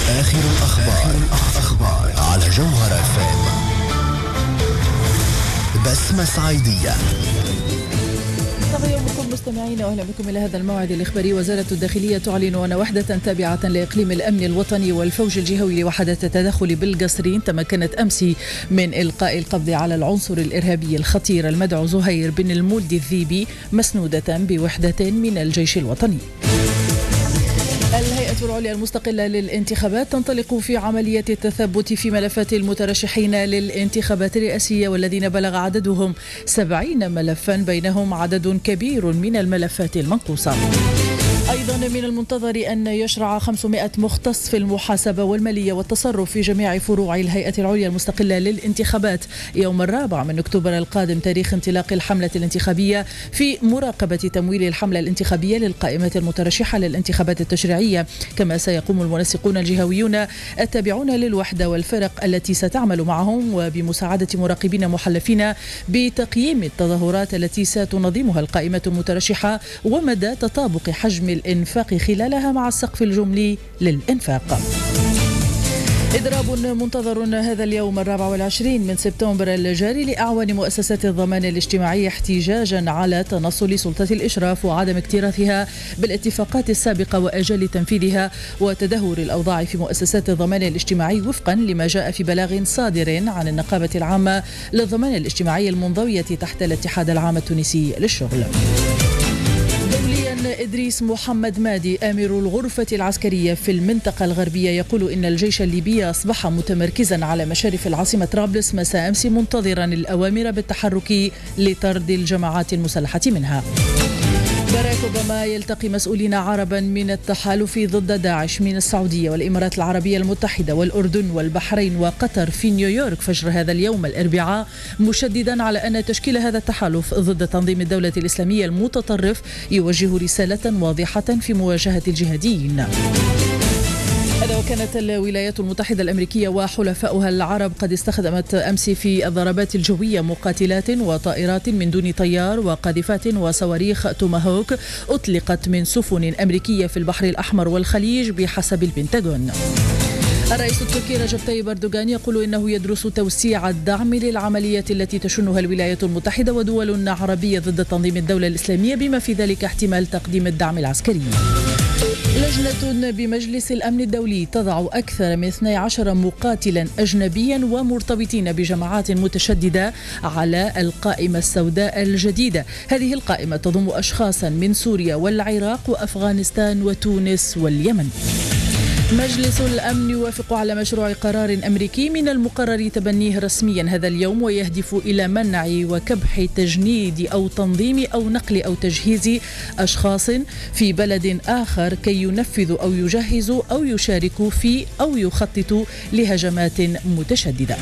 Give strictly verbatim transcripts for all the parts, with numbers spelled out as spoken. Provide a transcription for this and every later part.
آخر الأخبار, الأخبار على جوهر اف ام. بسمة صعيدية. صباح بكم مستمعين واهلا بكم الى هذا الموعد الاخباري. وزاره الداخليه تعلن ان وحده تابعه لاقليم الامن الوطني والفوج الجهوي لوحده التدخل بالقصرين تمكنت امس من القاء القبض على العنصر الارهابي الخطير المدعو زهير بن المولد الذيبي مسنوده بوحده من الجيش الوطني. الهيئة العليا المستقلة للانتخابات تنطلق في عملية التثبت في ملفات المترشحين للانتخابات الرئاسية والذين بلغ عددهم سبعين ملفا بينهم عدد كبير من الملفات المنقوصة. أيضا من المنتظر أن يشرع خمسمائة مختص في المحاسبة والمالية والتصرف في جميع فروع الهيئة العليا المستقلة للانتخابات يوم الرابع من أكتوبر القادم تاريخ انطلاق الحملة الانتخابية في مراقبة تمويل الحملة الانتخابية للقائمات المترشحة للانتخابات التشريعية. كما سيقوم المنسقون الجهويون التابعون للوحدة والفرق التي ستعمل معهم وبمساعدة مراقبين محلفين بتقييم التظاهرات التي ستنظمها القائمة المترشحة ومدى تطابق حجم الإنفاق خلالها مع السقف الجملي للإنفاق. إضراب منتظر هذا اليوم الرابع والعشرين من سبتمبر الجاري لأعوان مؤسسات الضمان الاجتماعي احتجاجا على تنصل سلطة الإشراف وعدم اكتراثها بالاتفاقات السابقة وأجال تنفيذها وتدهور الأوضاع في مؤسسات الضمان الاجتماعي وفقا لما جاء في بلاغ صادر عن النقابة العامة للضمان الاجتماعي المنضوية تحت الاتحاد العام التونسي للشغل. إدريس محمد مادي آمر الغرفة العسكرية في المنطقة الغربية يقول إن الجيش الليبي أصبح متمركزا على مشارف العاصمة طرابلس مساء أمس منتظرا الأوامر بالتحرك لطرد الجماعات المسلحة منها. باراك أوباما يلتقي مسؤولين عربا من التحالف ضد داعش من السعودية والإمارات العربية المتحدة والأردن والبحرين وقطر في نيويورك فجر هذا اليوم الأربعاء مشددا على أن تشكيل هذا التحالف ضد تنظيم الدولة الإسلامية المتطرف يوجه رسالة واضحة في مواجهة الجهاديين. هذا وكانت الولايات المتحدة الأمريكية وحلفاؤها العرب قد استخدمت أمس في الضربات الجوية مقاتلات وطائرات من دون طيار وقاذفات وصواريخ توماهوك أطلقت من سفن أمريكية في البحر الأحمر والخليج بحسب البنتاغون. الرئيس التركي رجب طيب أردوغان يقول إنه يدرس توسيع الدعم للعمليات التي تشنها الولايات المتحدة ودول عربية ضد تنظيم الدولة الإسلامية بما في ذلك احتمال تقديم الدعم العسكري. لجنة بمجلس الأمن الدولي تضع أكثر من اثني عشر مقاتلا أجنبيا ومرتبطين بجماعات متشددة على القائمة السوداء الجديدة. هذه القائمة تضم أشخاصا من سوريا والعراق وأفغانستان وتونس واليمن. مجلس الأمن يوافق على مشروع قرار أمريكي من المقرر تبنيه رسميا هذا اليوم ويهدف إلى منع وكبح تجنيد أو تنظيم أو نقل أو تجهيز أشخاص في بلد آخر كي ينفذوا أو يجهزوا أو يشاركوا في أو يخططوا لهجمات متشددة.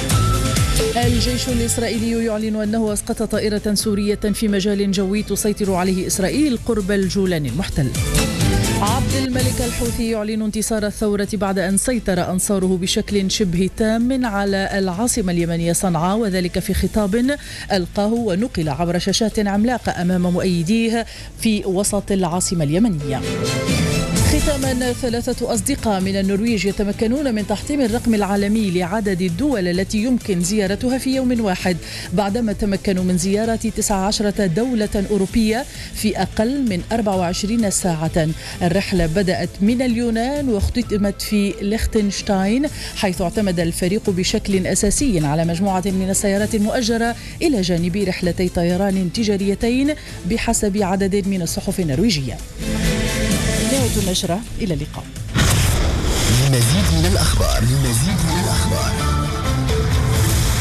الجيش الإسرائيلي يعلن أنه أسقط طائرة سورية في مجال جوي تسيطر عليه إسرائيل قرب الجولان المحتل. عبد الملك الحوثي يعلن انتصار الثورة بعد أن سيطر أنصاره بشكل شبه تام على العاصمة اليمنية صنعاء وذلك في خطاب ألقاه ونقل عبر شاشات عملاقة أمام مؤيديه في وسط العاصمة اليمنية. ختاما ثلاثة أصدقاء من النرويج يتمكنون من تحطيم الرقم العالمي لعدد الدول التي يمكن زيارتها في يوم واحد بعدما تمكنوا من زيارة تسعة عشر دولة أوروبية في أقل من أربع وعشرين ساعة. الرحلة بدأت من اليونان واختتمت في ليختنشتاين حيث اعتمد الفريق بشكل أساسي على مجموعة من السيارات المؤجرة إلى جانب رحلتي طيران تجاريتين بحسب عدد من الصحف النرويجية. نهاية النشرة، إلى اللقاء. لمزيد من الأخبار لمزيد من الأخبار